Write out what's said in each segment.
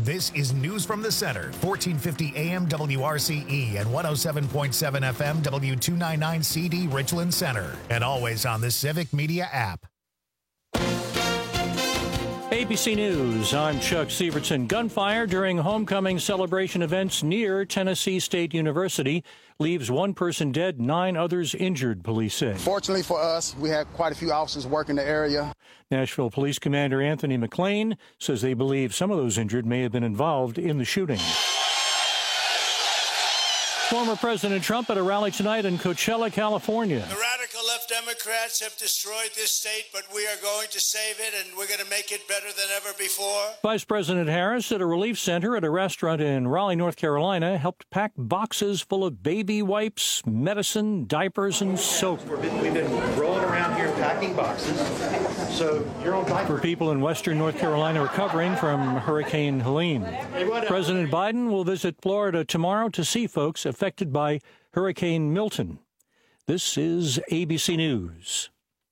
This is News from the Center, 1450 AM WRCE and 107.7 FM W299 CD Richland Center, and always on the Civic Media app. ABC News, I'm Chuck Sievertson. Gunfire during homecoming celebration events near Tennessee State University leaves one person dead, 9 others injured, police say. Fortunately for us, we had quite a few officers working the area. Nashville Police Commander Anthony McLean says they believe some of those injured may have been involved in the shooting. Former President Trump at a rally tonight in Coachella, California. The radical left Democrats have destroyed this state, but we are going to save it, and we're going to make it better than ever before. Vice President Harris at a relief center at a restaurant in Raleigh, North Carolina, helped pack boxes full of baby wipes, medicine, diapers, and soap. We've been rolling around here packing boxes, so you're on diapers. For people in western North Carolina recovering from Hurricane Helene. President Biden will visit Florida tomorrow to see folks affected by Hurricane Milton. This is ABC News.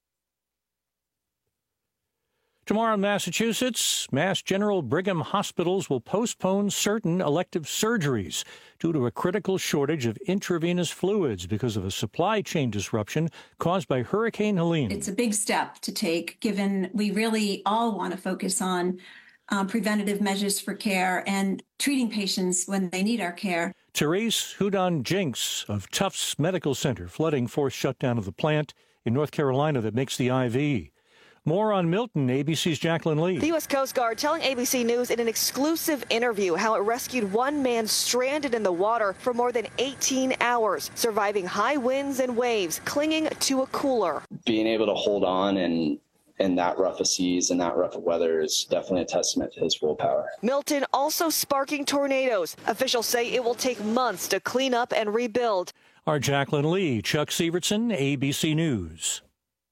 Tomorrow in Massachusetts, Mass General Brigham hospitals will postpone certain elective surgeries due to a critical shortage of intravenous fluids because of a supply chain disruption caused by Hurricane Helene. It's a big step to take, given we really all want to focus on preventative measures for care and treating patients when they need our care. Therese Houdon-Jinks of Tufts Medical Center flooding forced shutdown of the plant in North Carolina that makes the IV. More on Milton, ABC's Jacqueline Lee. The U.S. Coast Guard telling ABC News in an exclusive interview how it rescued one man stranded in the water for more than 18 hours, surviving high winds and waves, clinging to a cooler. Being able to hold on and in that rough of seas and that rough of weather is definitely a testament to his willpower. Milton also sparking tornadoes. Officials say it will take months to clean up and rebuild. Our Jacqueline Lee, Chuck Sievertson, ABC News.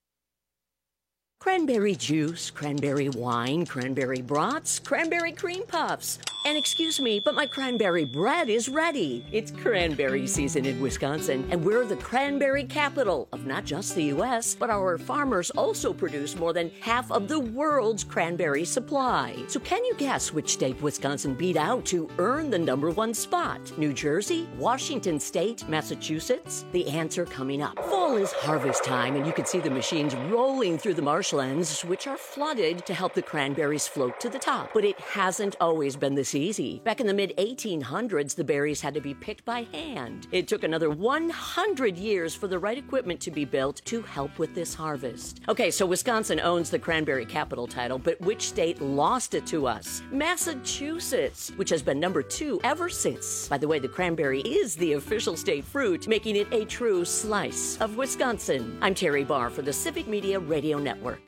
Cranberry juice, cranberry wine, cranberry brats, cranberry cream puffs. And excuse me, but my cranberry bread is ready. It's cranberry season in Wisconsin, and we're the cranberry capital of not just the U.S., but our farmers also produce more than half of the world's cranberry supply. So can you guess which state Wisconsin beat out to earn the #1 spot? New Jersey, Washington State, Massachusetts? The answer coming up. Fall is harvest time, and you can see the machines rolling through the marshlands, which are flooded to help the cranberries float to the top. But it hasn't always been this easy. Back in the mid-1800s, the berries had to be picked by hand. It took another 100 years for the right equipment to be built to help with this harvest. Okay, so Wisconsin owns the cranberry capital title, but which state lost it to us? Massachusetts, which has been #2 ever since. By the way, the cranberry is the official state fruit, making it a true slice of Wisconsin. I'm Terry Barr for the Civic Media Radio Network.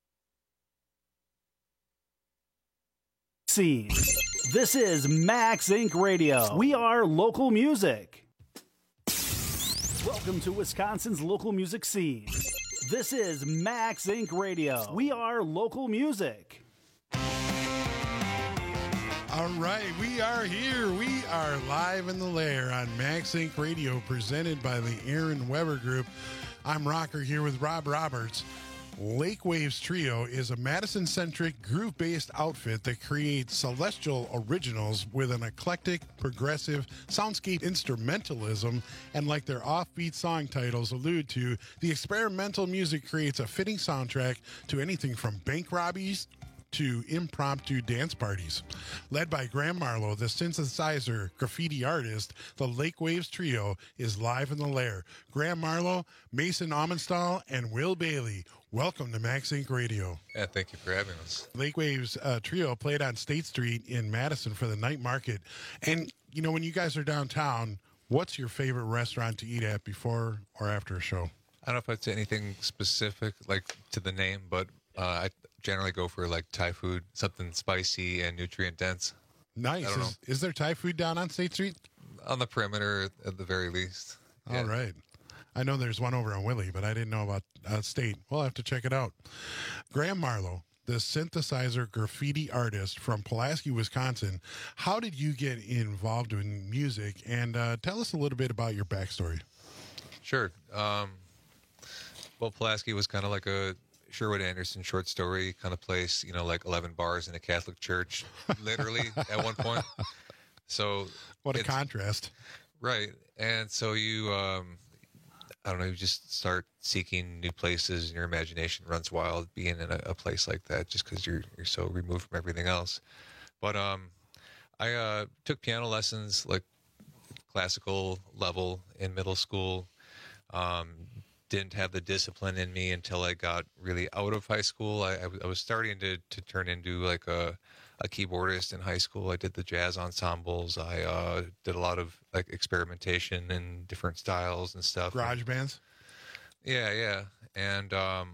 This is Max Inc. Radio. We are local music. Welcome to Wisconsin's local music scene. This is Max Inc. Radio. We are local music. All right, we are here. We are live in the lair on Max Inc. Radio, presented by the Aaron Weber Group. I'm Rocker here with Rob Roberts. Lake Waves Trio is a Madison-centric, groove-based outfit that creates celestial originals with an eclectic, progressive soundscape instrumentalism, and like their offbeat song titles allude to, the experimental music creates a fitting soundtrack to anything from bank robberies to impromptu dance parties. Led by Graham Marlowe, the synthesizer graffiti artist, the Lake Waves Trio is live in the lair. Graham Marlowe, Mason Amenstall, and Will Bailey. Welcome to Max Inc. Radio. Yeah, thank you for having us. Lake Waves Trio played on State Street in Madison for the night market. And, you know, when you guys are downtown, what's your favorite restaurant to eat at before or after a show? I don't know if I'd say anything specific, like to the name, but I generally go for like Thai food, something spicy and nutrient dense. Nice. Is there Thai food down on State Street? On the perimeter, at the very least. Yeah. All right. I know there's one over on Willie, but I didn't know about State. We'll have to check it out. Graham Marlowe, the synthesizer graffiti artist from Pulaski, Wisconsin. How did you get involved in music? And tell us a little bit about your backstory. Sure. Well, Pulaski was kind of like a Sherwood Anderson short story kind of place, like 11 bars in a Catholic church, literally at one point. So what a contrast. Right. And so you, I don't know, you just start seeking new places and your imagination runs wild being in a place like that just because you're so removed from everything else. But I took piano lessons, like classical level in middle school. Didn't have the discipline in me until I got really out of high school. I was starting to turn into like a keyboardist in high school. I did the jazz ensembles. I did a lot of like experimentation in different styles and stuff. Garage bands? Yeah. And, I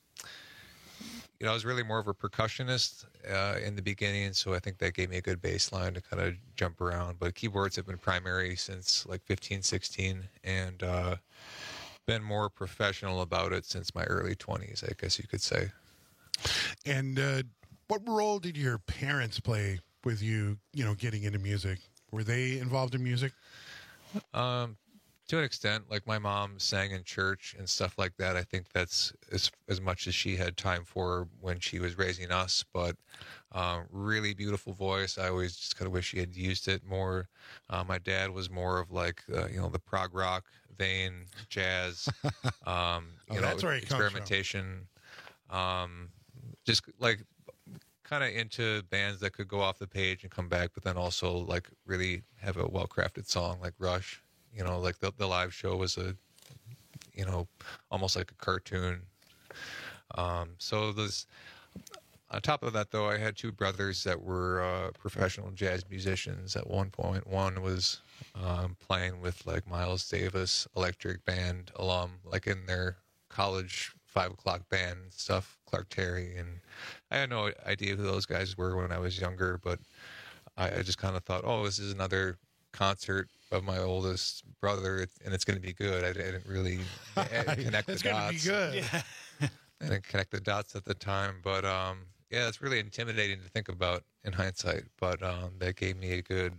was really more of a percussionist in the beginning, so I think that gave me a good baseline to kind of jump around. But keyboards have been primary since like 15, 16, and been more professional about it since my early 20s, I guess you could say. And what role did your parents play with you, getting into music? Were they involved in music? To an extent, like my mom sang in church and stuff like that. I think that's as much as she had time for when she was raising us, but really beautiful voice. I always just kind of wish she had used it more. My dad was more of like, the prog rock vein, jazz, that's where it experimentation. Just like kind of into bands that could go off the page and come back, but then also like really have a well-crafted song like Rush. Like the live show was almost like a cartoon. So there's, on top of that, though, I had two brothers that were professional jazz musicians at one point. One was playing with like Miles Davis Electric Band alum, like in their college 5 o'clock band and stuff, Clark Terry. And I had no idea who those guys were when I was younger, but I just kind of thought, oh, this is another concert of my oldest brother, and it's going to be good. I didn't really connect the dots. It's going to be good. Yeah. I didn't connect the dots at the time, but yeah, it's really intimidating to think about in hindsight. But that gave me a good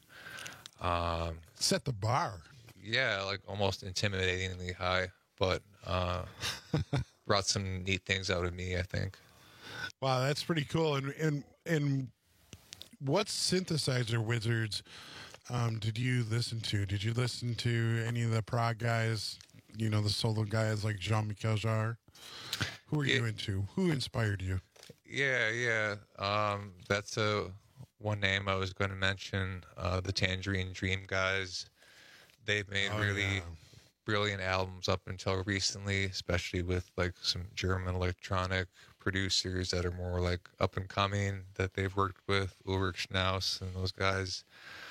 set the bar. Yeah, like almost intimidatingly high, but brought some neat things out of me, I think. Wow, that's pretty cool. And what synthesizer wizards did you listen to? Did you listen to any of the prog guys, the solo guys like Jean-Michel Jarre? Who were you into? Who inspired you? Yeah. That's one name I was going to mention. The Tangerine Dream guys. They've made brilliant albums up until recently, especially with like some German electronic producers that are more like up and coming that they've worked with, Ulrich Schnaus and those guys.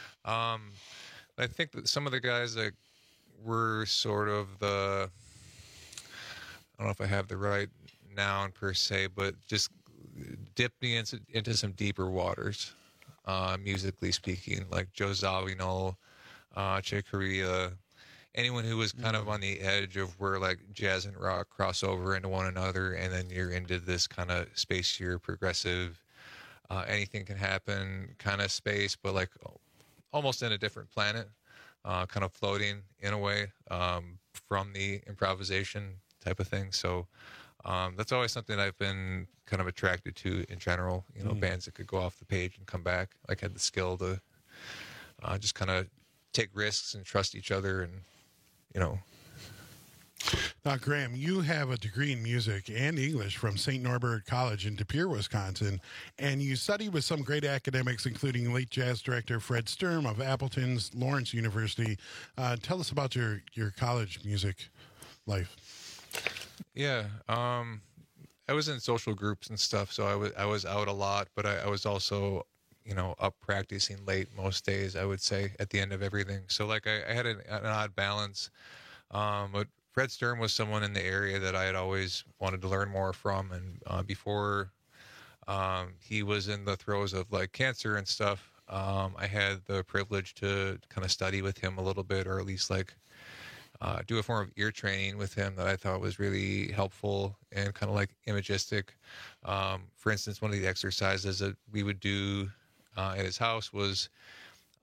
I think that some of the guys that were sort of I don't know if I have the right noun per se, but just dipped me into some deeper waters, musically speaking, like Joe Zawinul, Chick Corea, anyone who was kind of on the edge of where like jazz and rock cross over into one another, and then you're into this kind of spacier, progressive, anything can happen kind of space, but like almost in a different planet, kind of floating in a way from the improvisation type of thing. So that's always something I've been kind of attracted to in general, bands that could go off the page and come back, like had the skill to just kind of take risks and trust each other and, Now, Graham, you have a degree in music and English from St. Norbert College in De Pere, Wisconsin, and you studied with some great academics, including late jazz director Fred Sturm of Appleton's Lawrence University. Tell us about your college music life. Yeah, I was in social groups and stuff, so I was out a lot, but I was also, up practicing late most days, I would say, at the end of everything. So, like, I had an odd balance, but Fred Sturm was someone in the area that I had always wanted to learn more from, and before he was in the throes of, like, cancer and stuff, I had the privilege to kind of study with him a little bit, or at least, like, do a form of ear training with him that I thought was really helpful and kind of like imagistic. For instance, one of the exercises that we would do at his house was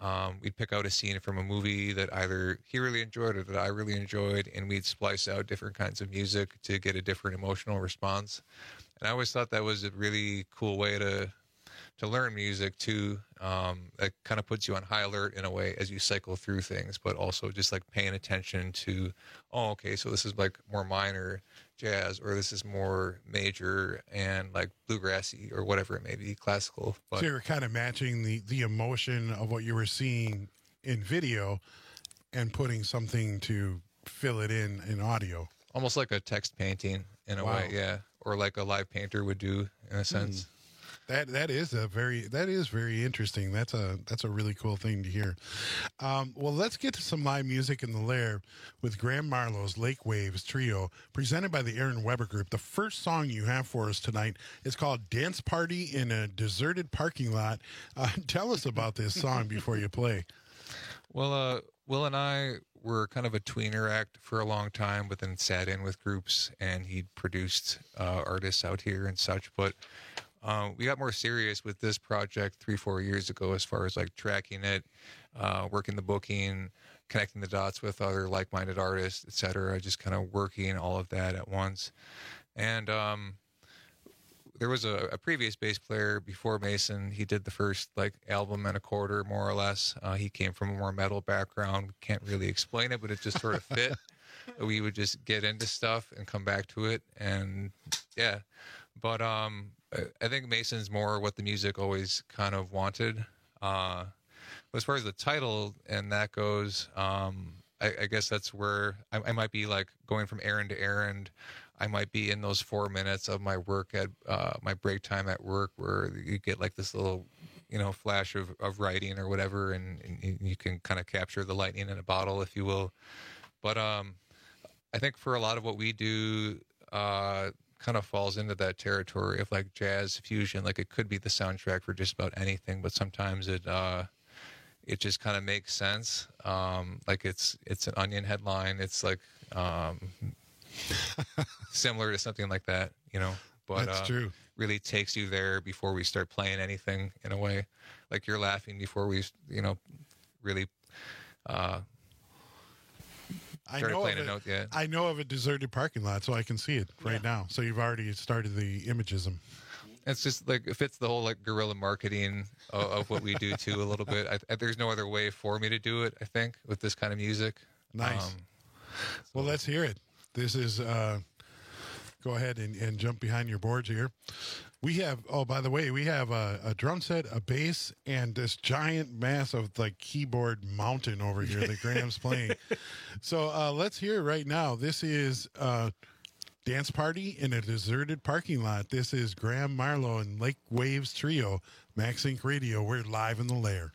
we'd pick out a scene from a movie that either he really enjoyed or that I really enjoyed, and we'd splice out different kinds of music to get a different emotional response. And I always thought that was a really cool way to learn music too. That kind of puts you on high alert in a way as you cycle through things, but also just like paying attention to, oh, okay, so this is like more minor jazz, or this is more major and like bluegrassy, or whatever it may be, classical. But so you're kind of matching the emotion of what you were seeing in video and putting something to fill it in audio. Almost like a text painting in a way, yeah, or like a live painter would do in a sense. That is very interesting. That's a really cool thing to hear. Well, let's get to some live music in the Lair with Graham Marlowe's Lake Waves Trio, presented by the Aaron Weber Group. The first song you have for us tonight is called "Dance Party in a Deserted Parking Lot." Tell us about this song before you play. Well, Will and I were kind of a tweener act for a long time, but then sat in with groups, and he'd produced artists out here and such. But we got more serious with this project 3-4 years ago, as far as like tracking it, working the booking, connecting the dots with other like-minded artists, etc. Just kind of working all of that at once. And there was a previous bass player before Mason. He did the first like album and a quarter, more or less. He came from a more metal background. Can't really explain it, but it just sort of fit. We would just get into stuff and come back to it, and yeah. But I think Mason's more what the music always kind of wanted. As far as the title and that goes, I guess that's where I might be like going from errand to errand. I might be in those 4 minutes of my work at my break time at work, where you get like this little, flash of writing or whatever, and you can kind of capture the lightning in a bottle, if you will. But I think for a lot of what we do, kind of falls into that territory of like jazz fusion. Like it could be the soundtrack for just about anything, but sometimes it just kind of makes sense. Like it's an Onion headline. It's like similar to something like that, but that's true. Really takes you there before we start playing anything, in a way. Like you're laughing before we, really playing a note yet. I know of a deserted parking lot, so I can see it right now. So you've already started the imagism. It's just like it fits the whole like guerrilla marketing of what we do too a little bit. There's no other way for me to do it, I think, with this kind of music. Nice. Well, let's hear it. This is go ahead and jump behind your boards here. We have, by the way, we have a drum set, a bass, and this giant mass of like keyboard mountain over here that Graham's playing. So let's hear it right now. This is Dance Party in a Deserted Parking Lot. This is Graham Marlowe and Lake Waves Trio, Max Inc. Radio. We're live in the Lair.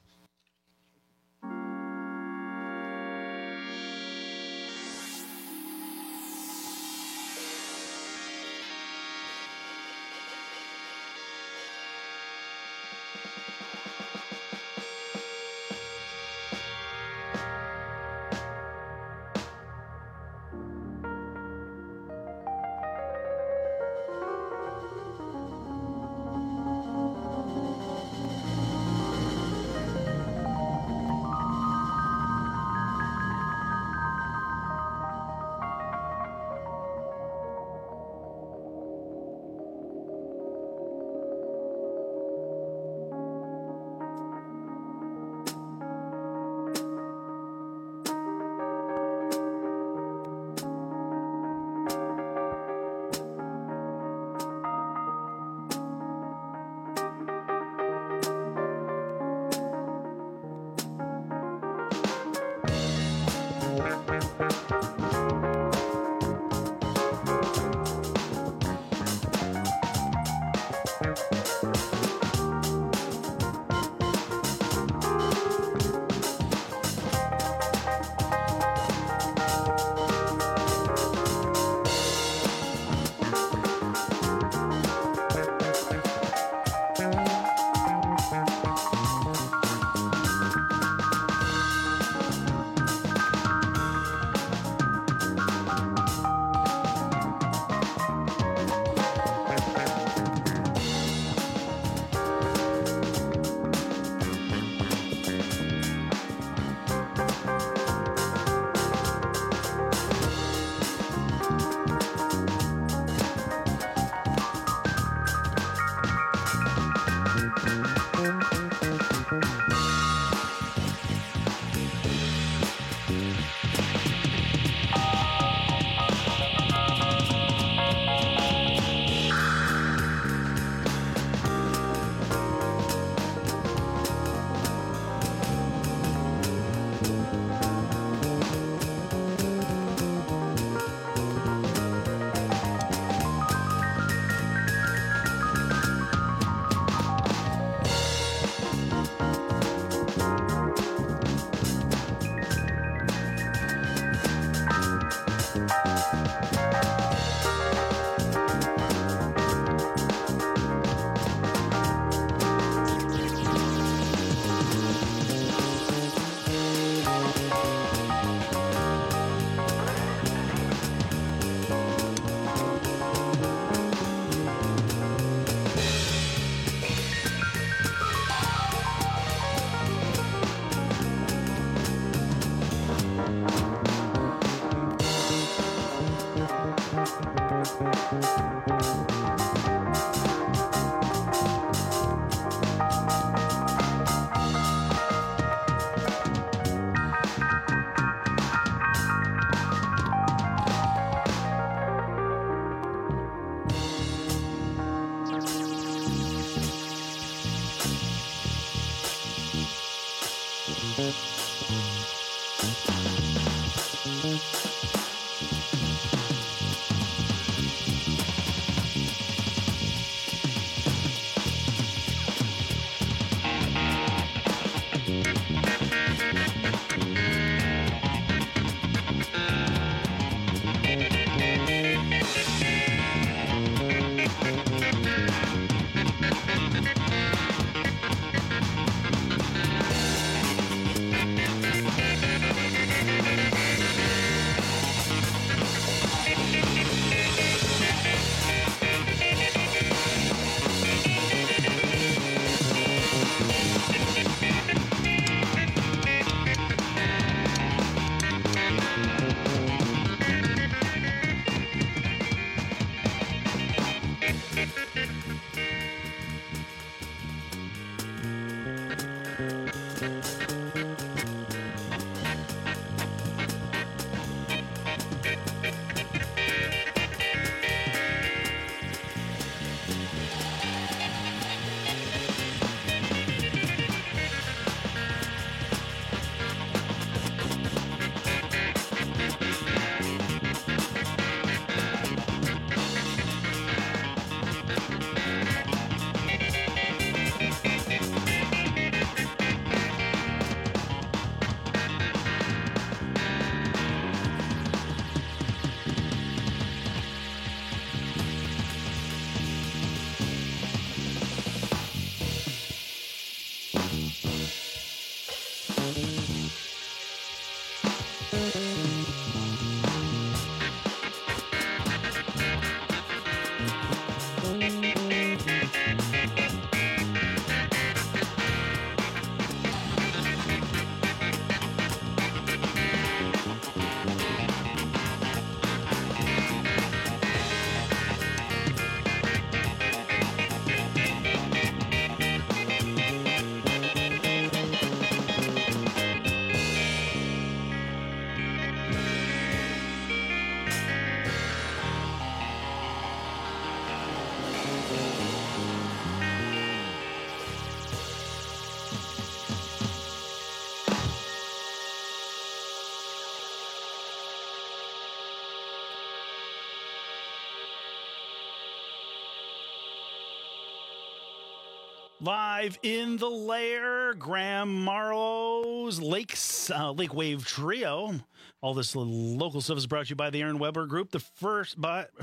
Live in the lair, Graham Marlowe's Lake Wave Trio. All this local stuff is brought to you by the Aaron Weber Group. First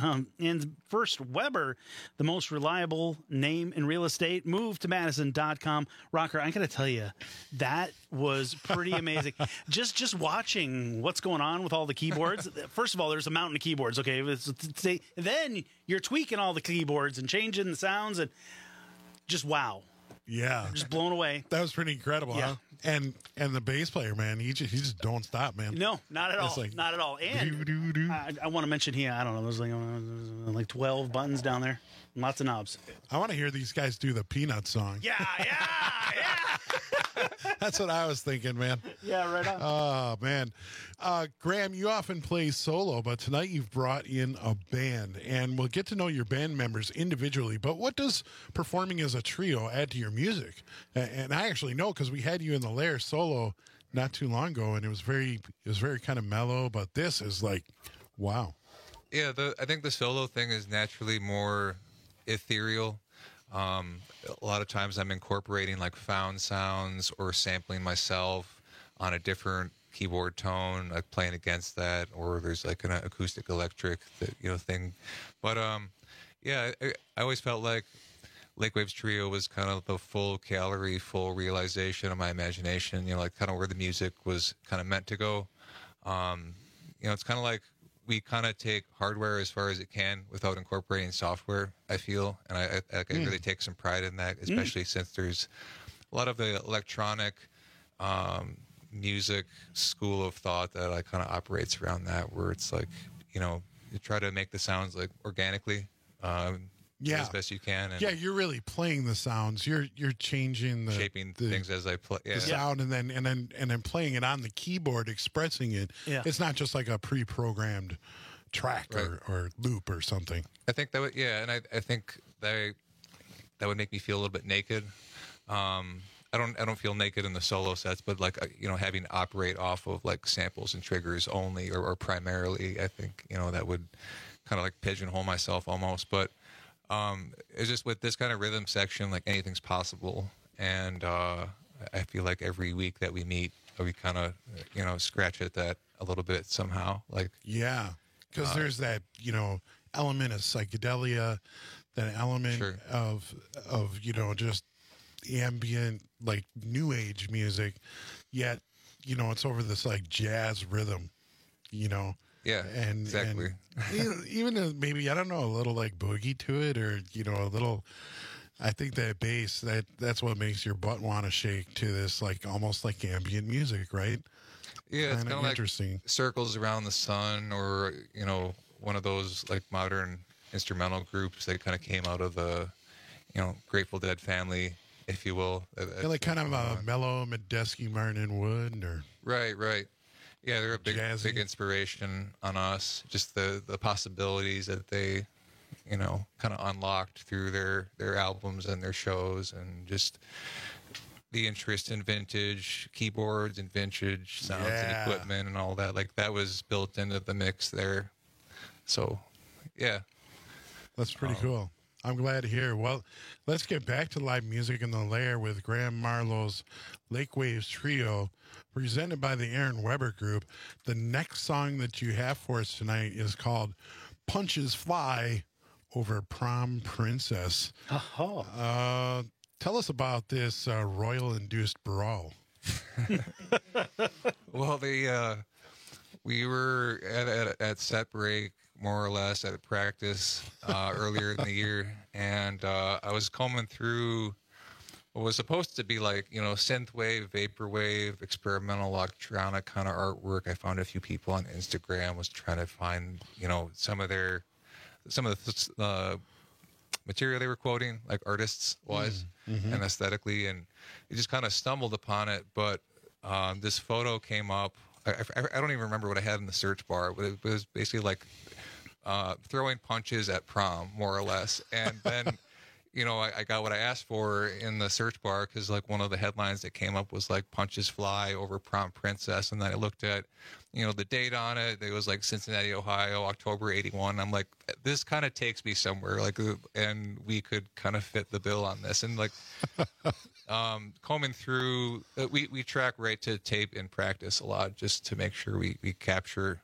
Weber, the most reliable name in real estate. Move to Madison.com. Rocker, I got to tell you, that was pretty amazing. just watching what's going on with all the keyboards. First of all, there's a mountain of keyboards. Okay, then you're tweaking all the keyboards and changing the sounds and. Just wow. Yeah. Just blown away. That was pretty incredible, huh? And the bass player, man, he just don't stop, man. No, not at all. Like, not at all. And I want to mention here, I don't know, there's like 12 buttons down there. Lots of knobs. I want to hear these guys do the Peanut song. Yeah. That's what I was thinking, man. Yeah, right on. Oh, man. Graham, you often play solo, but tonight you've brought in a band, and we'll get to know your band members individually. But what does performing as a trio add to your music? And I actually know because we had you in the Lair solo not too long ago, and it was very kind of mellow. But this is like, wow. Yeah, I think the solo thing is naturally more ethereal. A lot of times I'm incorporating like found sounds or sampling myself on a different keyboard tone, like playing against that, or there's like an acoustic electric thing. But I always felt like Lake Waves Trio was kind of the full realization of my imagination, like kind of where the music was kind of meant to go. It's kind of like we kind of take hardware as far as it can without incorporating software, I feel. And I really take some pride in that, especially since there's a lot of the electronic music school of thought that like kind of operates around that, where it's like, you try to make the sounds like organically as best you can. And you're really playing the sounds. You're changing shaping things as I play. Yeah. The sound and then playing it on the keyboard, expressing it. Yeah. It's not just like a pre-programmed track or loop or something. I think that would, and I think that would make me feel a little bit naked. I don't feel naked in the solo sets, but like having to operate off of like samples and triggers only or primarily, I think that would kind of like pigeonhole myself almost. But it's just with this kind of rhythm section, like anything's possible, and I feel like every week that we meet, we kind of scratch at that a little bit somehow. Like because there's that element of psychedelia, that element of just ambient like new age music, yet it's over this like jazz rhythm, and exactly. And, even maybe, I don't know, a little like boogie to it, or a little. I think that bass, that's what makes your butt want to shake to this like almost like ambient music, right? Yeah, it's kind of interesting. Like Circles Around the Sun, or one of those like modern instrumental groups that kind of came out of the Grateful Dead family, if you will. Like kind of a mellow Medeski, Martin and Wood, or right. Yeah, they're a big inspiration on us. Just the possibilities that they kind of unlocked through their albums and their shows, and just the interest in vintage keyboards and vintage sounds and equipment and all that. Like that was built into the mix there. So, yeah. That's pretty cool. I'm glad to hear. Well, let's get back to live music in the Lair with Graham Marlowe's Lake Waves Trio, presented by the Aaron Weber Group. The next song that you have for us tonight is called Punches Fly Over Prom Princess. Tell us about this royal-induced brawl. Well, we were at set break, more or less, at practice earlier in the year, and I was combing through what was supposed to be like synthwave, vaporwave, experimental electronic kind of artwork. I found a few people on Instagram, was trying to find some of the material they were quoting, like artists wise and aesthetically, and you just kind of stumbled upon it. But this photo came up. I don't even remember what I had in the search bar, but it was basically like throwing punches at prom, more or less. And then I got what I asked for in the search bar, because like one of the headlines that came up was like Punches Fly Over Prom Princess, and then I looked at the date on it. It was like Cincinnati, Ohio, October '81. I'm like, this kind of takes me somewhere, like, and we could kind of fit the bill on this. And like combing through, we track right to tape in practice a lot, just to make sure we capture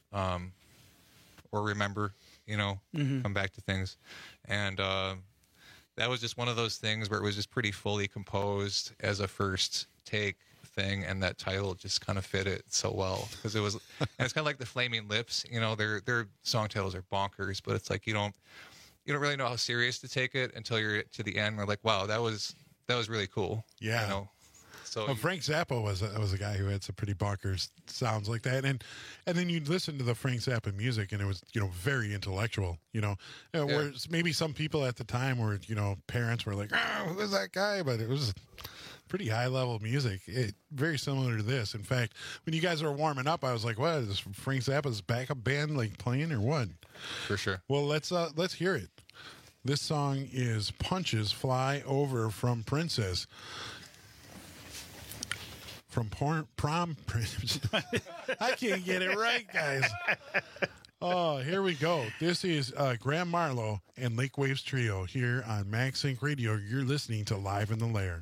or remember, come back to things. And that was just one of those things where it was just pretty fully composed as a first take thing, and that title just kind of fit it so well, because it was, and it's kind of like the Flaming Lips, their song titles are bonkers, but it's like you don't really know how serious to take it until you're to the end. We're like, wow, that was really cool. Yeah. So Frank Zappa was a guy who had some pretty bonkers sounds like that, and then you'd listen to the Frank Zappa music, and it was very intellectual. Whereas maybe some people at the time were parents were like, oh, who's that guy? But it was pretty high level music. Very similar to this. In fact, when you guys were warming up, I was like, what is Frank Zappa's backup band like playing or what? For sure. Well, let's hear it. This song is Punches Fly Over from Princess. From Prom Princess. I can't get it right, guys. Oh, here we go. This is Graham Marlowe and Lake Waves Trio here on MagSync Radio. You're listening to Live in the Lair.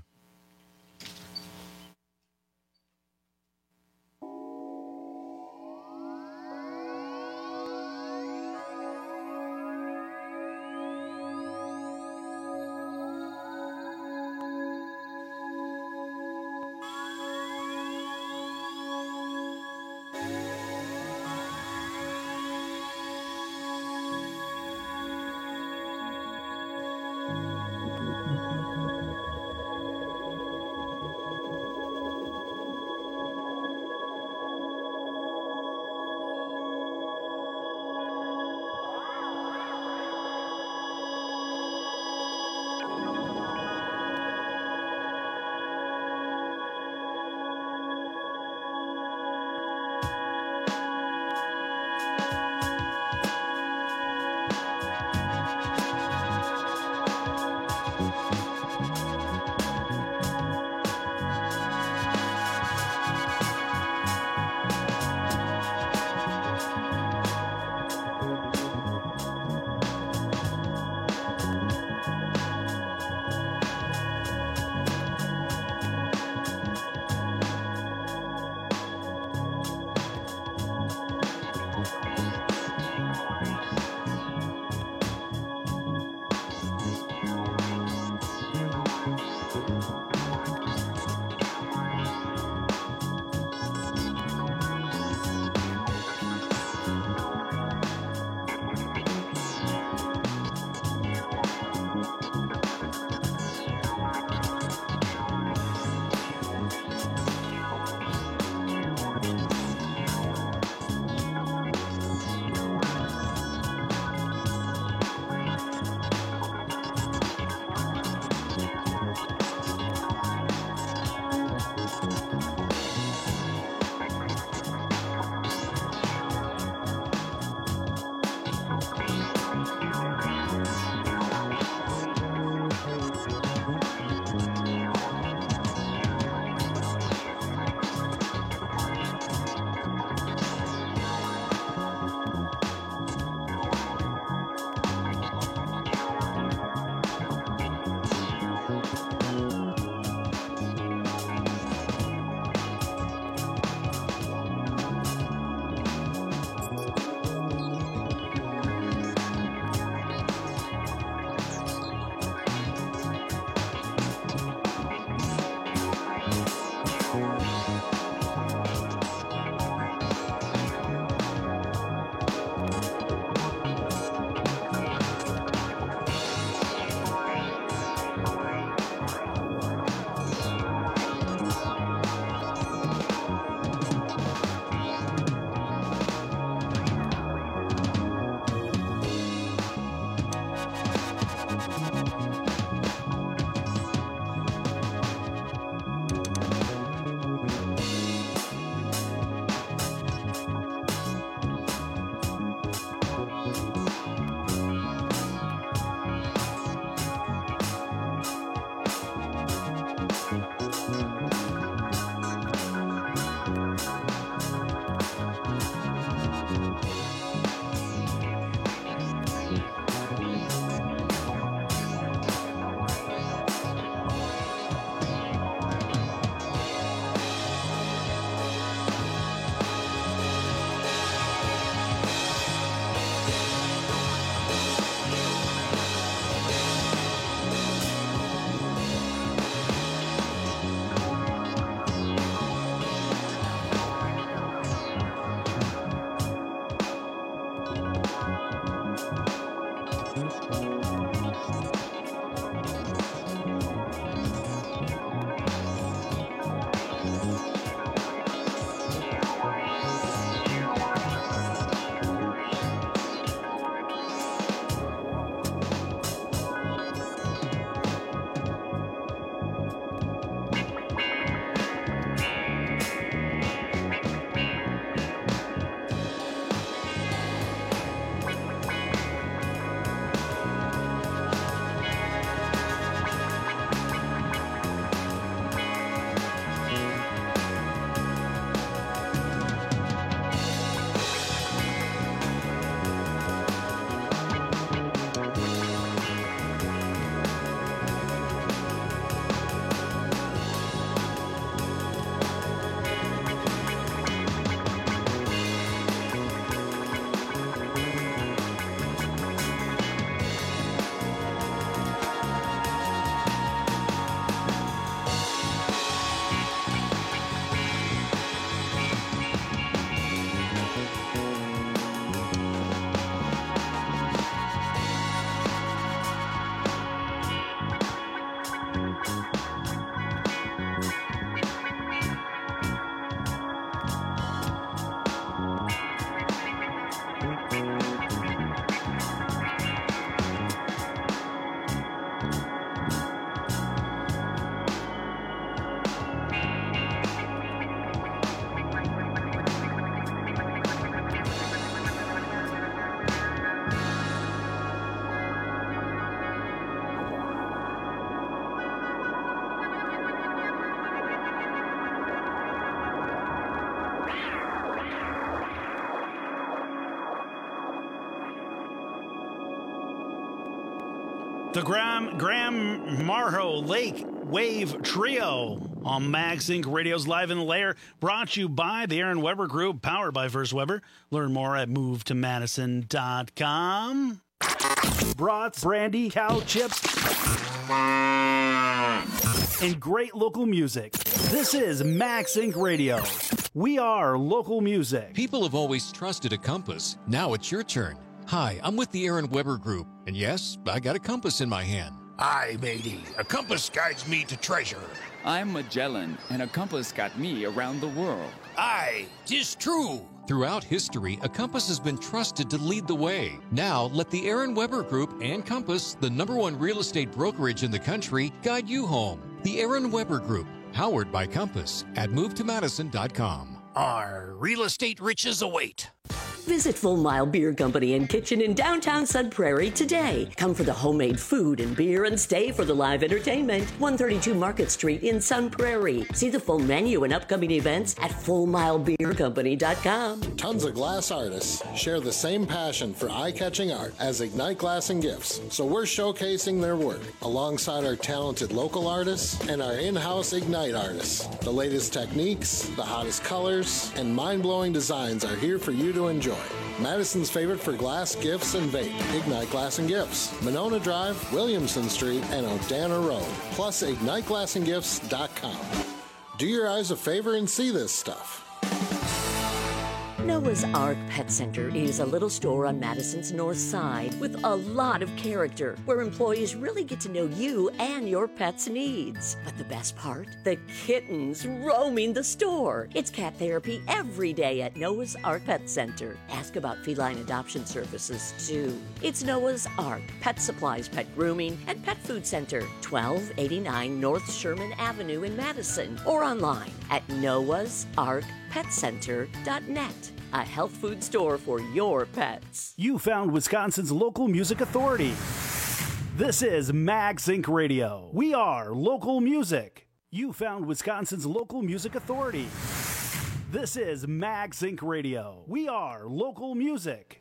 The Graham Marho Lake Wave Trio on Max Inc. Radio's Live in the Lair, brought to you by the Aaron Weber Group, powered by First Weber. Learn more at movetomadison.com. Brats, brandy, cow chips, and great local music. This is Max Inc. Radio. We are local music. People have always trusted a compass. Now it's your turn. Hi, I'm with the Aaron Weber Group, and yes, I got a compass in my hand. Aye, matey. A compass guides me to treasure. I'm Magellan, and a compass got me around the world. Aye, 'tis true. Throughout history, a compass has been trusted to lead the way. Now, let the Aaron Weber Group and Compass, the #1 real estate brokerage in the country, guide you home. The Aaron Weber Group, powered by Compass, at movetomadison.com. Our real estate riches await. Visit Full Mile Beer Company and Kitchen in downtown Sun Prairie today. Come for the homemade food and beer and stay for the live entertainment. 132 Market Street in Sun Prairie. See the full menu and upcoming events at FullMileBeerCompany.com. Tons of glass artists share the same passion for eye-catching art as Ignite Glass and Gifts, so we're showcasing their work alongside our talented local artists and our in-house Ignite artists. The latest techniques, the hottest colors, and mind-blowing designs are here for you to enjoy. Madison's favorite for glass, gifts, and vape. Ignite Glass and Gifts. Monona Drive, Williamson Street, and O'Dana Road. Plus, IgniteGlassandGifts.com. Do your eyes a favor and see this stuff. Noah's Ark Pet Center is a little store on Madison's north side with a lot of character, where employees really get to know you and your pet's needs. But the best part? The kittens roaming the store. It's cat therapy every day at Noah's Ark Pet Center. Ask about feline adoption services, too. It's Noah's Ark Pet Supplies, Pet Grooming, and Pet Food Center, 1289 North Sherman Avenue in Madison, or online at noahsarkpetcenter.net. A health food store for your pets. You found Wisconsin's local music authority. This is Max Inc. Radio. We are local music. You found Wisconsin's local music authority. This is Max Inc. Radio. We are local music.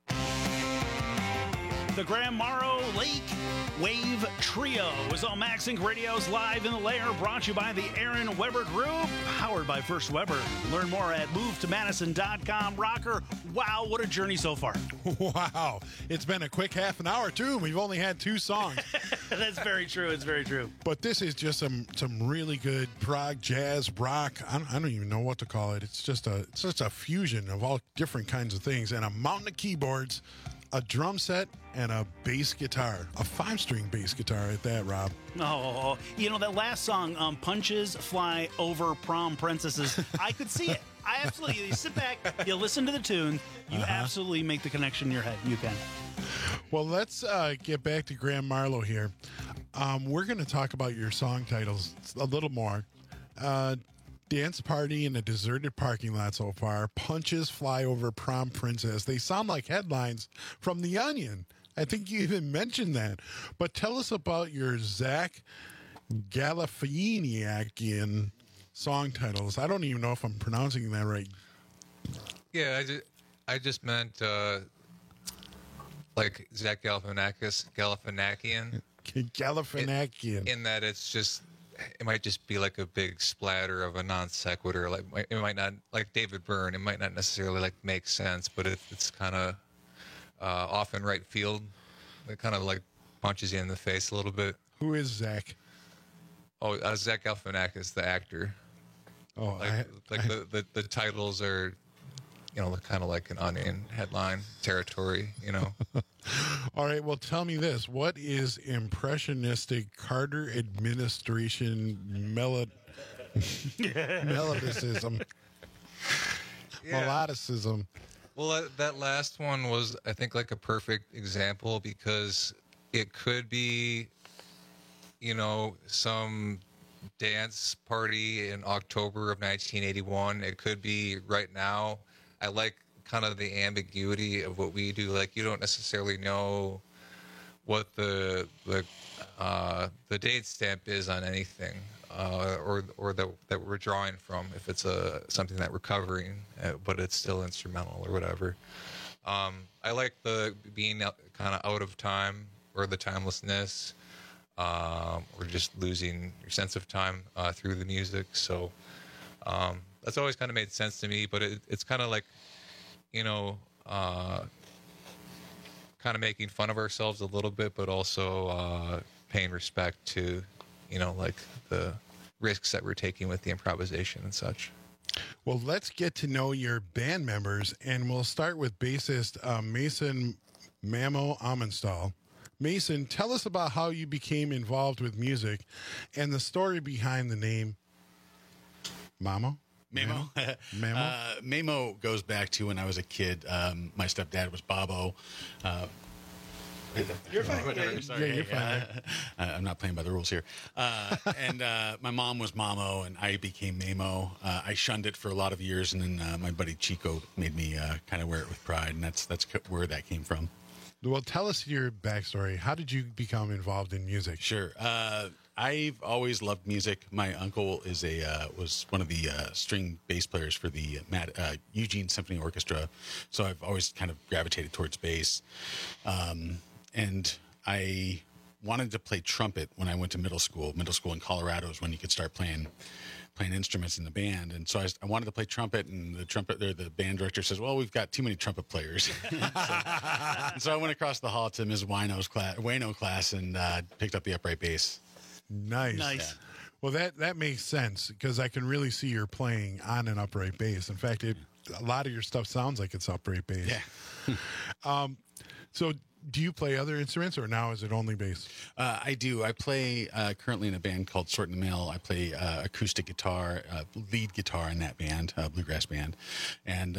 The Graham Morrow Lake Wave Trio is on Max Inc. Radio's Live in the Lair, brought to you by the Aaron Weber Group, powered by First Weber. Learn more at movetomadison.com. Rocker, wow, what a journey so far. Wow. It's been a quick half an hour, too. We've only had 2 songs. That's very true. It's very true. But this is just some really good prog, jazz, rock. I don't even know what to call it. It's just a fusion of all different kinds of things, and a mountain of keyboards, a drum set, and a bass guitar, a 5-string bass guitar at that, Rob. Oh, you know, that last song, Punches Fly Over Prom Princesses, I could see it. I absolutely, you sit back, you listen to the tune, you absolutely make the connection in your head. You can. Well, let's get back to Graham Marlowe here. We're going to talk about your song titles a little more. Dance Party in a Deserted Parking Lot so far. Punches Fly Over Prom Princess. They sound like headlines from The Onion. I think you even mentioned that. But tell us about your Zach Galifianiakian song titles. I don't even know if I'm pronouncing that right. Yeah, I just meant like Zach Galifianakian. Galifianakian. In that it's just, it might just be like a big splatter of a non sequitur. Like it might not, like David Byrne, it might not necessarily like make sense, but it's kind of off in right field. It kind of like punches you in the face a little bit. Who is Zach? Oh, Zach Galifianakis, the actor. Oh, the titles are, you know, kind of like an Onion headline territory, you know. All right, well, tell me this. What is impressionistic Carter administration melodicism? Melodicism. Well, that last one was, I think, like a perfect example because it could be, you know, some dance party in October of 1981. It could be right now. I like kind of the ambiguity of what we do. Like, you don't necessarily know what the date stamp is on anything, or that we're drawing from. If it's something that we're covering, but it's still instrumental or whatever. I like the being kind of out of time or the timelessness, or just losing your sense of time through the music. So that's always kind of made sense to me. But it's kind of like, kind of making fun of ourselves a little bit, but also paying respect to, like the risks that we're taking with the improvisation and such. Well, let's get to know your band members, and we'll start with bassist Mason Mamo Amenstall. Mason, tell us about how you became involved with music and the story behind the name Mamo. Mamo. Mamo. Mamo goes back to when I was a kid. My stepdad was Bobo. You're fine. Whatever. Sorry. Yeah, you're fine. I'm not playing by the rules here. And my mom was Mamo, and I became Mamo. I shunned it for a lot of years, and then my buddy Chico made me kind of wear it with pride, and that's where that came from. Well, tell us your backstory. How did you become involved in music? Sure. I've always loved music. My uncle was one of the string bass players for the Eugene Symphony Orchestra, so I've always kind of gravitated towards bass. And I wanted to play trumpet when I went to middle school. Middle school in Colorado is when you could start playing instruments in the band. And so I wanted to play trumpet, and the band director says, well, we've got too many trumpet players. so I went across the hall to Ms. Wayno class and picked up the upright bass. Nice. Nice. Yeah. Well, that makes sense because I can really see you're playing on an upright bass. In fact, a lot of your stuff sounds like it's upright bass. Yeah. So do you play other instruments, or now is it only bass? I do. I play currently in a band called Sort in the Mail. I play acoustic guitar, lead guitar in that band, bluegrass band. And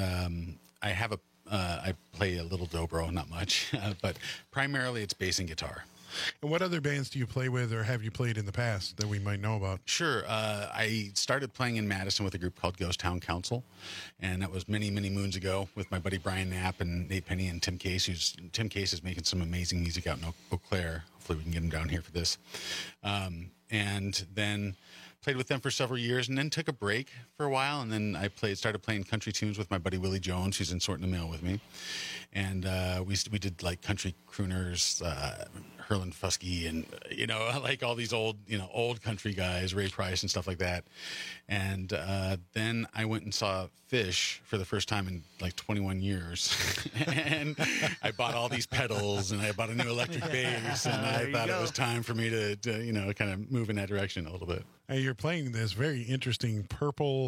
I play a little dobro, not much, but primarily it's bass and guitar. And what other bands do you play with, or have you played in the past that we might know about? Sure. I started playing in Madison with a group called Ghost Town Council, and that was many, many moons ago with my buddy Brian Knapp and Nate Penny and Tim Case. Tim Case is making some amazing music out in Eau Claire. Hopefully we can get him down here for this. And then played with them for several years, and then took a break for a while, and then I started playing country tunes with my buddy Willie Jones, who's in Sort in the Mail with me. And we did like country crooners, Herlin Fusky, and like all these old country guys, Ray Price and stuff like that. And then I went and saw Fish for the first time in like 21 years, and I bought all these pedals, and I bought a new electric bass, and I thought it was time for me to kind of move in that direction a little bit. And you're playing this very interesting purple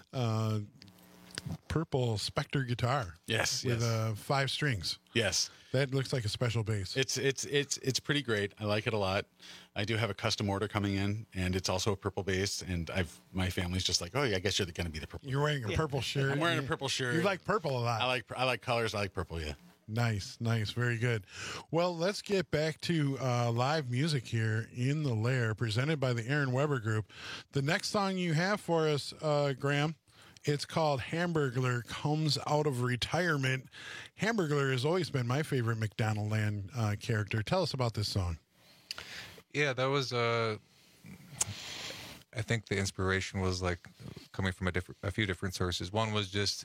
Spectre guitar. Yes, with 5 strings. Yes, that looks like a special bass. It's pretty great. I like it a lot. I do have a custom order coming in, and it's also a purple bass. And my family's just like, oh yeah, I guess you're going to be the purple. You're wearing a purple shirt. I'm wearing a purple shirt. You like purple a lot. I like colors. I like purple. Yeah. Nice. Very good. Well, let's get back to live music here in the Lair, presented by the Aaron Weber Group. The next song you have for us, Graham, it's called Hamburglar Comes Out of Retirement. Hamburglar has always been my favorite McDonald Land character. Tell us about this song. Yeah, that was I think the inspiration was like coming from a few different sources. One was just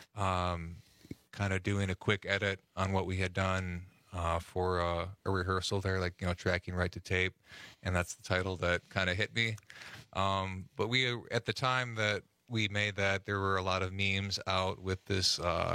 kind of doing a quick edit on what we had done for a rehearsal there, like, tracking right to tape. And that's the title that kind of hit me. But we, at the time that we made that, there were a lot of memes out with this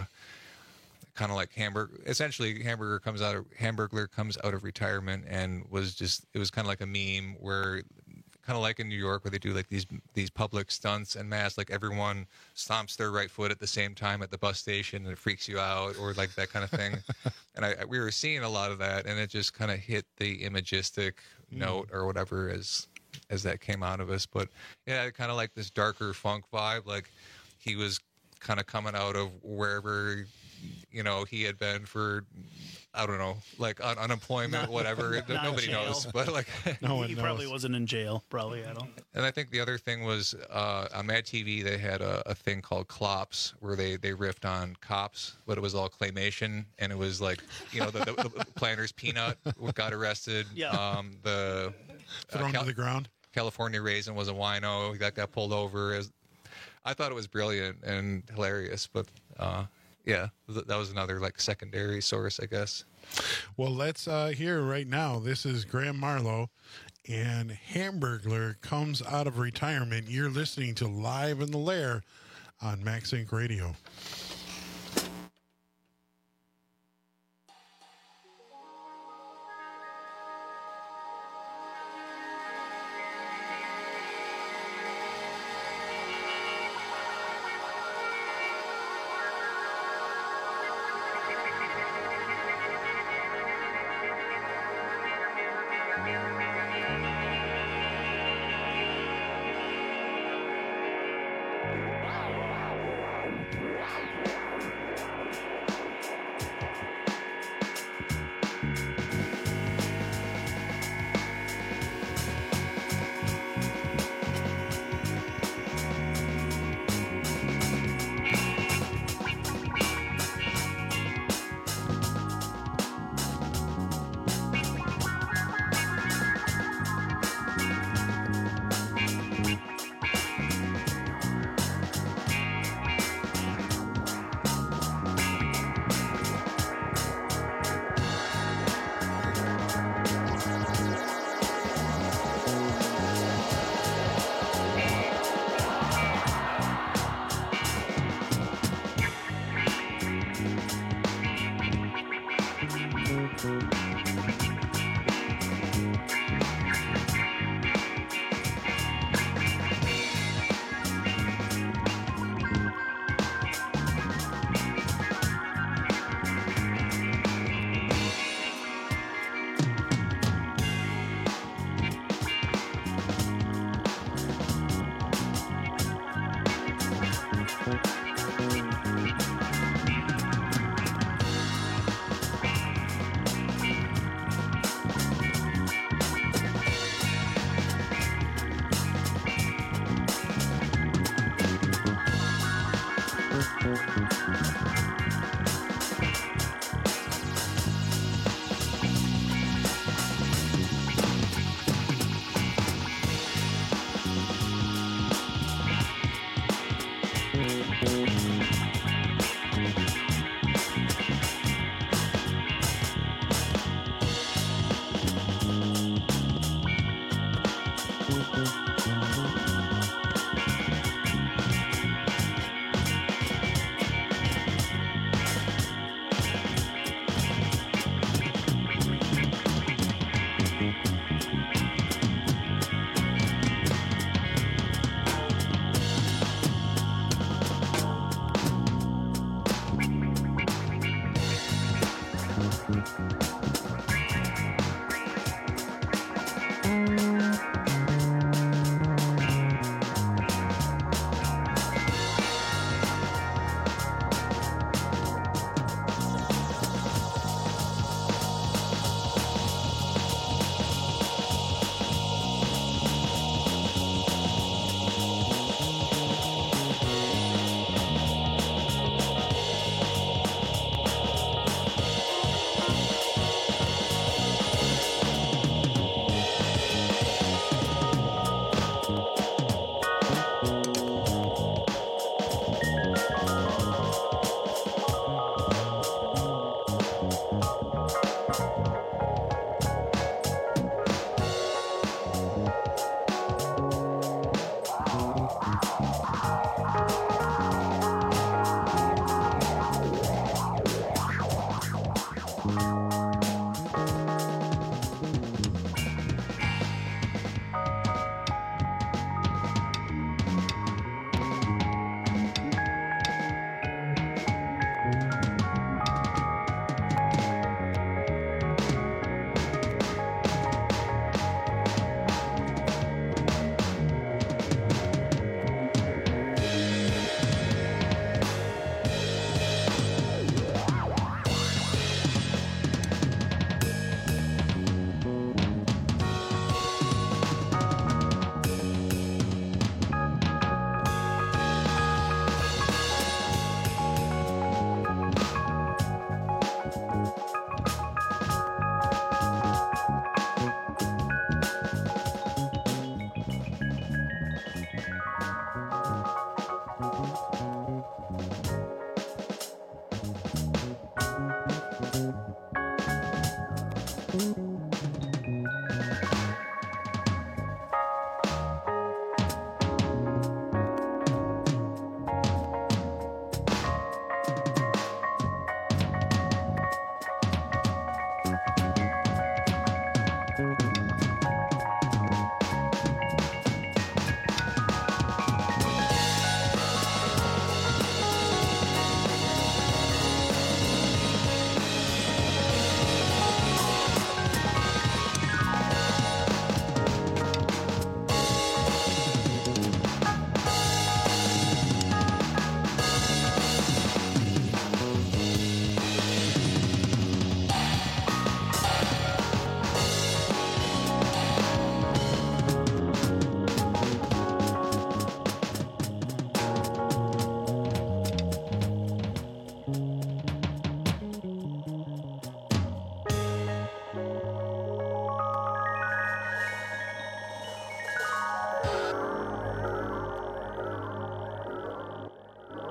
kind of like Hamburglar comes out of retirement, and it was kind of like a meme where, kind of like in New York, where they do like these public stunts en masse, like everyone stomps their right foot at the same time at the bus station and it freaks you out, or like that kind of thing. And we were seeing a lot of that, and it just kind of hit the imagistic note or whatever as that came out of us. But yeah, kind of like this darker funk vibe, like he was kind of coming out of wherever he had been for, I don't know, like unemployment, whatever. Nobody knows, but like he probably wasn't in jail. Probably, I don't. And I think the other thing was on Mad TV they had a thing called Clops, where they riffed on cops, but it was all claymation, and it was like the Planner's Peanut got arrested. Yeah. The thrown to the ground. California Raisin was a wino that got pulled over. I thought it was brilliant and hilarious, but yeah, that was another like secondary source, I guess. Well, let's hear right now. This is Graham Marlowe, and Hamburglar comes out of retirement. You're listening to Live in the Lair on Max Inc. Radio.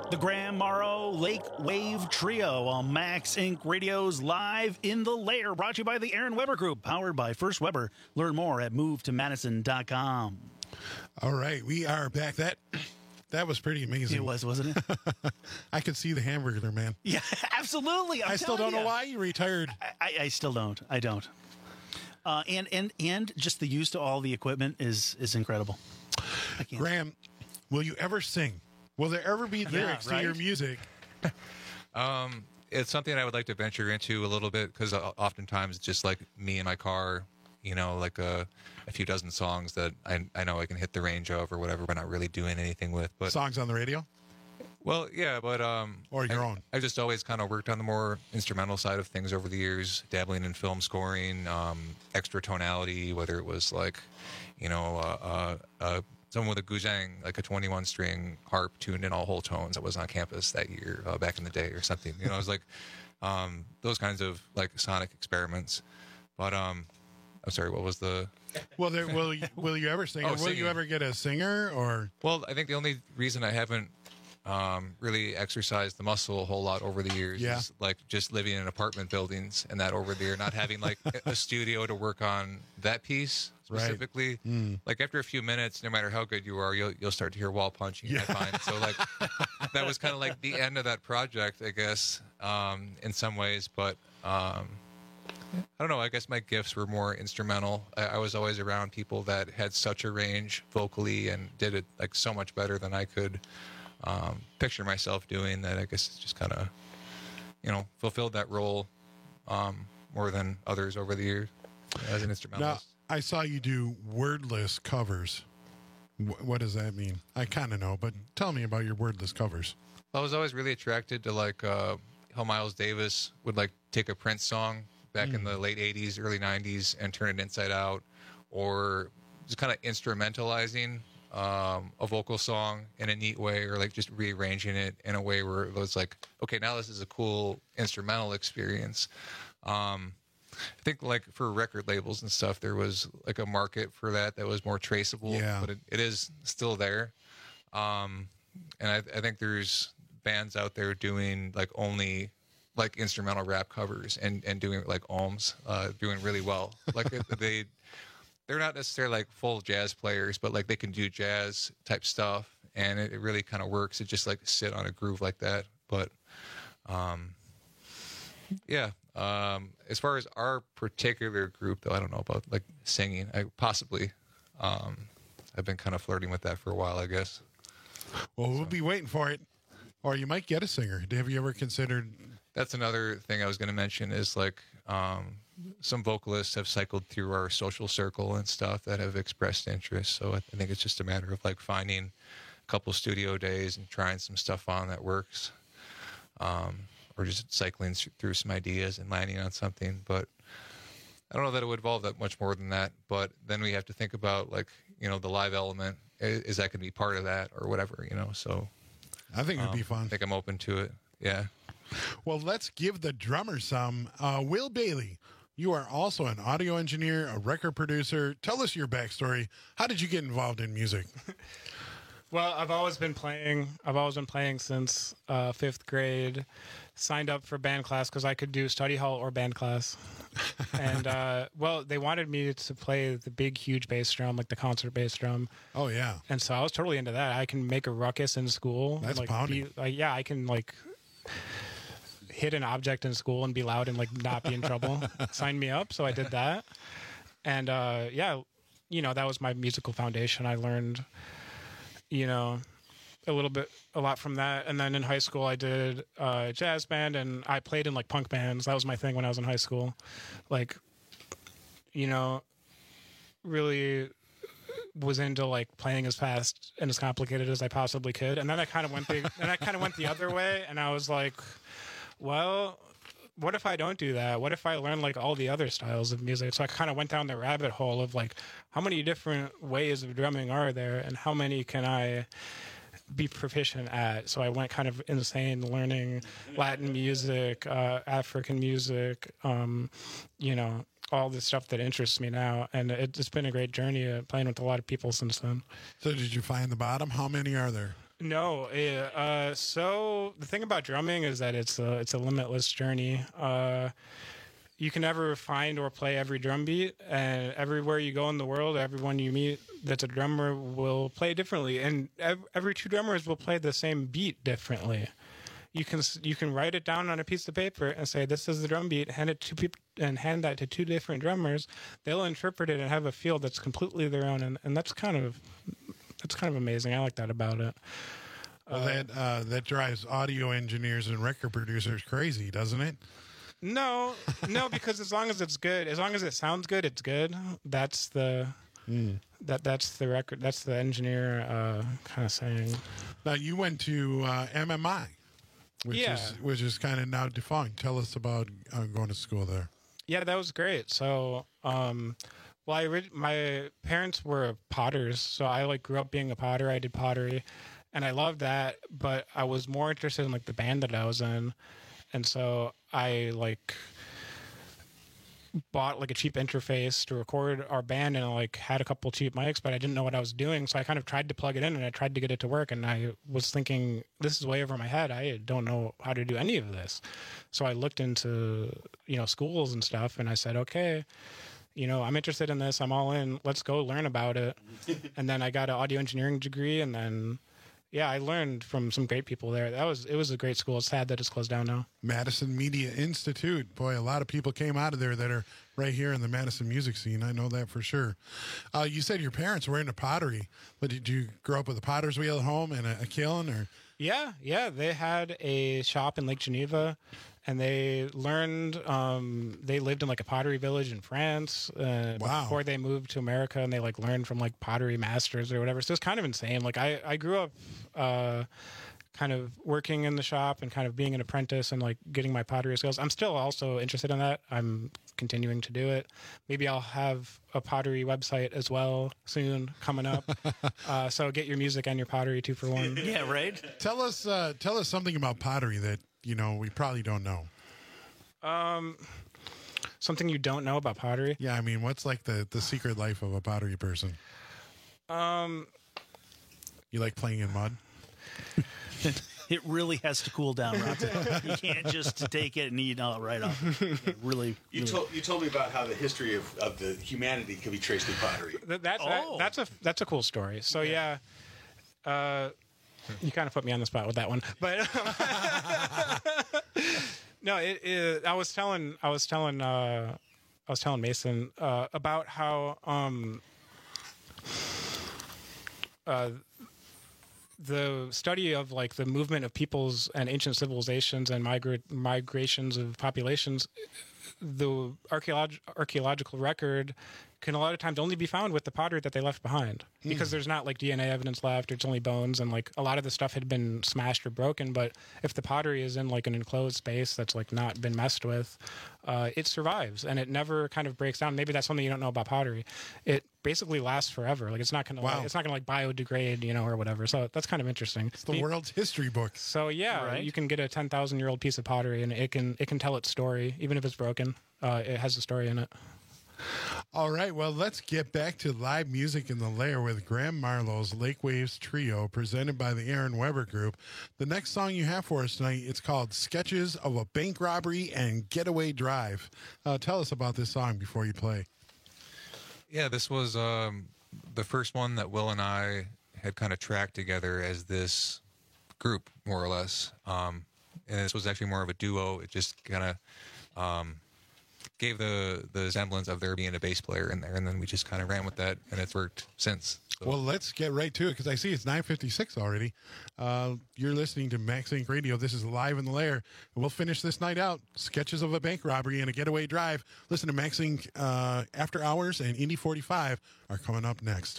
The Graham Morrow Lake Wave Trio on Max Inc. Radio's Live in the Lair, brought to you by the Aaron Weber Group, powered by First Weber. Learn more at movetomadison.com. All right, we are back. That was pretty amazing. It was, wasn't it? I could see the hamburger, man. Yeah, absolutely. I still don't know why you retired. I still don't. I don't. And just the use to all the equipment is incredible. Graham, will you ever sing? Will there ever be lyrics to your music? It's something I would like to venture into a little bit, because oftentimes it's just like me in my car, like a few dozen songs that I know I can hit the range of or whatever, but not really doing anything with. But songs on the radio? Well, yeah, but or your own. I just always kind of worked on the more instrumental side of things over the years, dabbling in film scoring, extra tonality, whether it was like, someone with a guzheng, like a 21-string harp tuned in all whole tones that was on campus that year back in the day or something. It was like those kinds of like sonic experiments. But I'm sorry, what was the? Well, will you ever sing? Or will you ever get a singer? Or well, I think the only reason I haven't really exercised the muscle a whole lot over the years is like just living in apartment buildings and that over there, not having like a studio to work on that piece specifically. Right. Like after a few minutes, no matter how good you are, you'll start to hear wall punching. I find so like that was kind of like the end of that project, I guess, in some ways. But I don't know. I guess my gifts were more instrumental. I was always around people that had such a range vocally and did it like so much better than I could picture myself doing, that I guess it's just kind of, fulfilled that role more than others over the years as an instrumentalist. Now, I saw you do wordless covers. What does that mean? I kind of know, but tell me about your wordless covers. I was always really attracted to like how Miles Davis would like take a Prince song back in the late 80s, early 90s and turn it inside out, or just kind of instrumentalizing a vocal song in a neat way, or like just rearranging it in a way where it was like, okay, now this is a cool instrumental experience. I think like for record labels and stuff, there was like a market for that was more traceable, but it is still there. And I think there's bands out there doing like only like instrumental rap covers and doing like ohms, doing really well. Like they're not necessarily like full jazz players, but like they can do jazz type stuff, and it really kind of works. It just like sit on a groove like that. But as far as our particular group, though, I don't know about like singing. I've been kind of flirting with that for a while, I guess. Well, we'll be waiting for it, or you might get a singer. Have you ever considered? That's another thing I was going to mention is like some vocalists have cycled through our social circle and stuff that have expressed interest. So I think it's just a matter of like finding a couple studio days and trying some stuff on that works, or just cycling through some ideas and landing on something. But I don't know that it would involve that much more than that. But then we have to think about like, the live element. Is that going to be part of that or whatever, So I think it'd be fun. I think I'm open to it. Yeah. Well, let's give the drummer some. Will Bailey, you are also an audio engineer, a record producer. Tell us your backstory. How did you get involved in music? Well, I've always been playing since 5th grade. Signed up for band class because I could do study hall or band class. And, they wanted me to play the big, huge bass drum, like the concert bass drum. Oh, yeah. And so I was totally into that. I can make a ruckus in school. That's pounding. I can, hit an object in school and be loud and, not be in trouble. Sign me up. So I did that. And, that was my musical foundation. I learned, a lot from that. And then in high school, I did a jazz band, and I played in punk bands. That was my thing when I was in high school. Really was into playing as fast and as complicated as I possibly could. And then I kind of went the other way, and I was like, well, what if I don't do that? What if I learn all the other styles of music? So I kind of went down the rabbit hole of how many different ways of drumming are there, and how many can I be proficient at? So I went kind of insane learning Latin music, African music, all the stuff that interests me now. And it's been a great journey playing with a lot of people since then. So did you find the bottom? How many are there? No. So the thing about drumming is that it's a limitless journey. You can never find or play every drum beat, and everywhere you go in the world, everyone you meet that's a drummer will play differently, and every two drummers will play the same beat differently. You can write it down on a piece of paper and say, this is the drum beat, hand it to people, and hand that to two different drummers. They'll interpret it and have a feel that's completely their own, and that's kind of amazing. I like that about it. Well, that drives audio engineers and record producers crazy, doesn't it? No, because as long as it's good, as long as it sounds good, it's good. That's the that's the record. That's the engineer kind of saying. Now you went to MMI, which is kind of now defunct. Tell us about going to school there. Yeah, that was great. So, my parents were potters, so I grew up being a potter. I did pottery, and I loved that. But I was more interested in the band that I was in. And so I bought a cheap interface to record our band, and I had a couple cheap mics, but I didn't know what I was doing. So I kind of tried to plug it in, and I tried to get it to work. And I was thinking, this is way over my head. I don't know how to do any of this. So I looked into, schools and stuff, and I said, okay, I'm interested in this. I'm all in. Let's go learn about it. And then I got an audio engineering degree, and then yeah, I learned from some great people there. It was a great school. It's sad that it's closed down now. Madison Media Institute. Boy, a lot of people came out of there that are right here in the Madison music scene. I know that for sure. You said your parents were into pottery, but did you grow up with a potter's wheel at home and a kiln? Or? Yeah. They had a shop in Lake Geneva, and they learned, they lived in a pottery village in France before they moved to America, and they learned from pottery masters or whatever. So it's kind of insane. I grew up kind of working in the shop and kind of being an apprentice and getting my pottery skills. I'm still also interested in that. I'm continuing to do it. Maybe I'll have a pottery website as well soon coming up. So get your music and your pottery 2 for 1. Yeah, right. Tell us something about pottery that we probably don't know. Something you don't know about pottery? Yeah, I mean, what's the secret life of a pottery person? You like playing in mud? It really has to cool down, Rob. You can't just take it and eat it right off. You told me about how the history of the humanity can be traced through pottery. That's a cool story. So yeah. You kind of put me on the spot with that one, but no, I was telling Mason about how the study of the movement of peoples and ancient civilizations and migrations of populations, the archaeological record can a lot of times only be found with the pottery that they left behind, because there's not DNA evidence left. It's only bones, and a lot of the stuff had been smashed or broken. But if the pottery is in an enclosed space that's not been messed with, it survives and it never kind of breaks down. Maybe that's something you don't know about pottery. It basically lasts forever. It's not gonna biodegrade, or whatever. So that's kind of interesting. It's the world's history book. So yeah, right? You can get a 10,000-year-old piece of pottery, and it can tell its story even if it's broken. It has a story in it. All right, well, let's get back to live music in the lair with Graham Marlowe's Lake Waves Trio, presented by the Aaron Weber Group. The next song you have for us tonight, it's called Sketches of a Bank Robbery and Getaway Drive. Tell us about this song before you play. Yeah, this was the first one that Will and I had kind of tracked together as this group, more or less. And this was actually more of a duo. It just kind of gave the semblance of there being a bass player in there, and then we just kind of ran with that, and it's worked since. So. Well, let's get right to it, because I see it's 9:56 already. You're listening to Max Inc. Radio. This is Live in the Lair, and we'll finish this night out. Sketches of a Bank Robbery and a Getaway Drive. Listen to Max Inc. After Hours and Indie 45 are coming up next.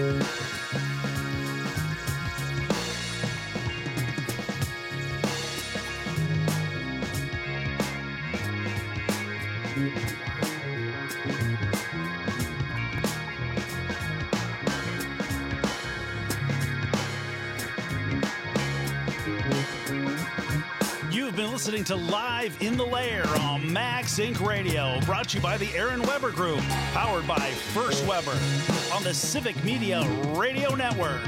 You've been listening to Live in the Lair on Max Inc. Radio, brought to you by the Aaron Weber Group, powered by First Weber on the Civic Media Radio Network.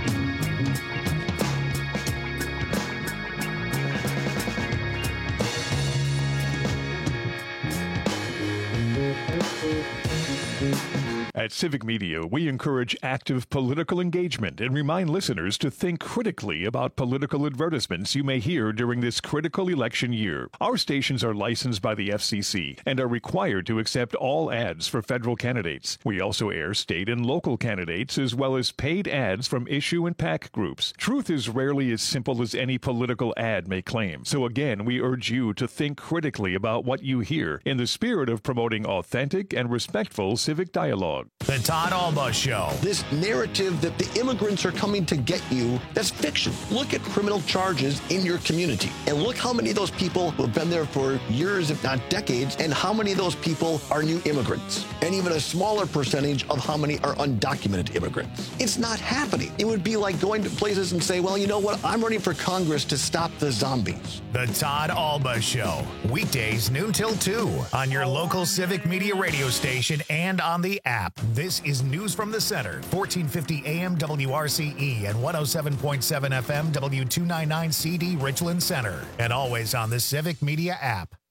At Civic Media, we encourage active political engagement and remind listeners to think critically about political advertisements you may hear during this critical election year. Our stations are licensed by the FCC and are required to accept all ads for federal candidates. We also air state and local candidates as well as paid ads from issue and PAC groups. Truth is rarely as simple as any political ad may claim. So again, we urge you to think critically about what you hear in the spirit of promoting authentic and respectful civic dialogue. The Todd Alba Show. This narrative that the immigrants are coming to get you, that's fiction. Look at criminal charges in your community and look how many of those people who have been there for years, if not decades, and how many of those people are new immigrants, and even a smaller percentage of how many are undocumented immigrants. It's not happening. It would be like going to places and say, well, you know what? I'm running for Congress to stop the zombies. The Todd Alba Show. Weekdays noon till 2 on your local Civic Media radio station and on the app. This is News from the Center, 1450 AM WRCE and 107.7 FM W299 CD Richland Center, and always on the Civic Media app.